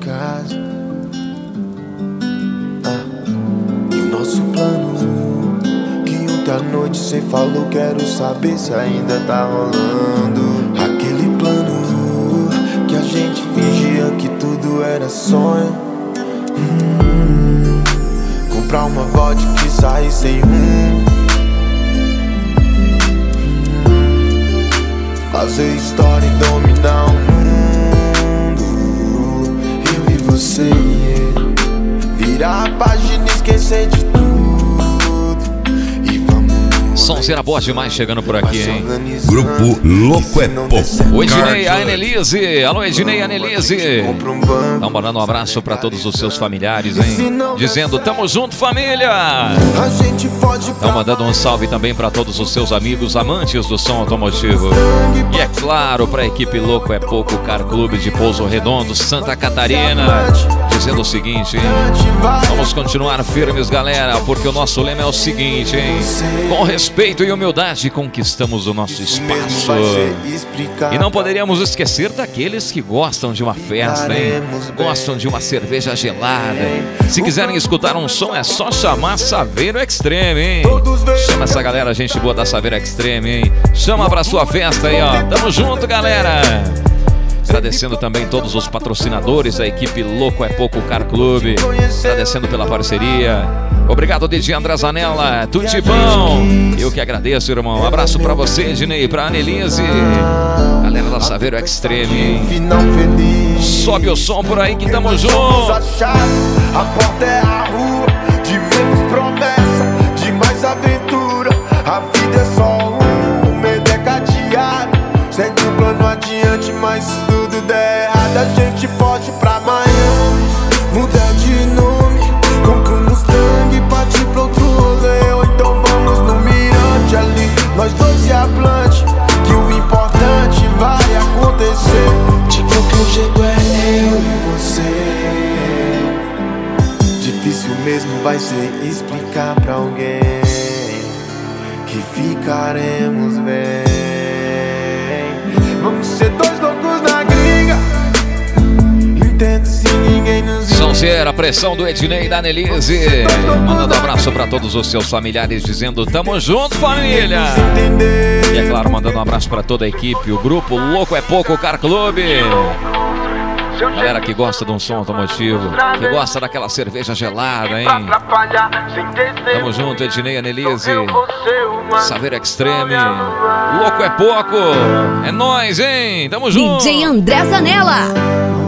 casa. E o nosso plano, que ontem à noite cê falou, quero saber se ainda tá rolando. Aquele plano que a gente fingia que tudo era sonho. Comprar uma vodka e sair sem rumo. Fazer história e dominar o mundo. Eu e você, virar a página e esquecer de tudo. E vamos. Sonzeira boa demais chegando por aqui, hein? Grupo Louco é Pouco. O Ednei, a Anelise. Alô, Ednei, a Anelise. Tá mandando um abraço pra todos os seus familiares, hein? Dizendo, tamo junto, família. Tá mandando um salve também pra todos os seus amigos amantes do som automotivo. E é claro, pra equipe Louco é Pouco Car Clube de Pouso Redondo, Santa Catarina. Dizendo o seguinte, hein? Vamos continuar firmes, galera, porque o nosso lema é o seguinte, hein? Com respeito e humildade conquistamos o nosso espaço. E não poderíamos esquecer daqueles que gostam de uma festa, hein? Gostam de uma cerveja gelada. Se quiserem escutar um som, é só chamar Saveiro Extreme, hein? Chama essa galera, gente boa da Saveiro Extreme, hein? Chama pra sua festa aí, ó. Tamo junto, galera. Agradecendo também todos os patrocinadores da equipe Louco é Pouco Car Clube. Agradecendo pela parceria. Obrigado, DJ André Zanella. Tudo de bom. Eu que agradeço, irmão. Um abraço pra você, Ednei, pra Anelise. Galera da Saveiro Extreme, hein? Sobe o som por aí que tamo junto. A porta é a rua, de menos promessa, de mais aventura. A vida é só um medo é cadeado. Segue o plano adiante, mas se tudo der errado, a gente pode ir pra Miami, mudar de nome, compra um Mustang, partir pro outro rolê. Ou então vamos no mirante ali, nós dois e a Blanche, que o importante vai acontecer. De qualquer jeito é eu e você. Difícil mesmo vai ser explicar pra alguém que ficaremos bem. Vamos ser dois loucos na gringa. Entendo se ninguém nos Sonzeira, a pressão do Ednei e da Anelise. Mandando um abraço pra todos os seus familiares, dizendo tamo junto, família. E é claro, mandando um abraço pra toda a equipe, o grupo Louco é Pouco Car Clube. Galera que gosta de um som automotivo, que gosta daquela cerveja gelada, hein? Tamo junto, Ednei, Anelise, Saveiro Extreme, Louco é Pouco. É nóis, hein? Tamo junto. DJ André Zanella.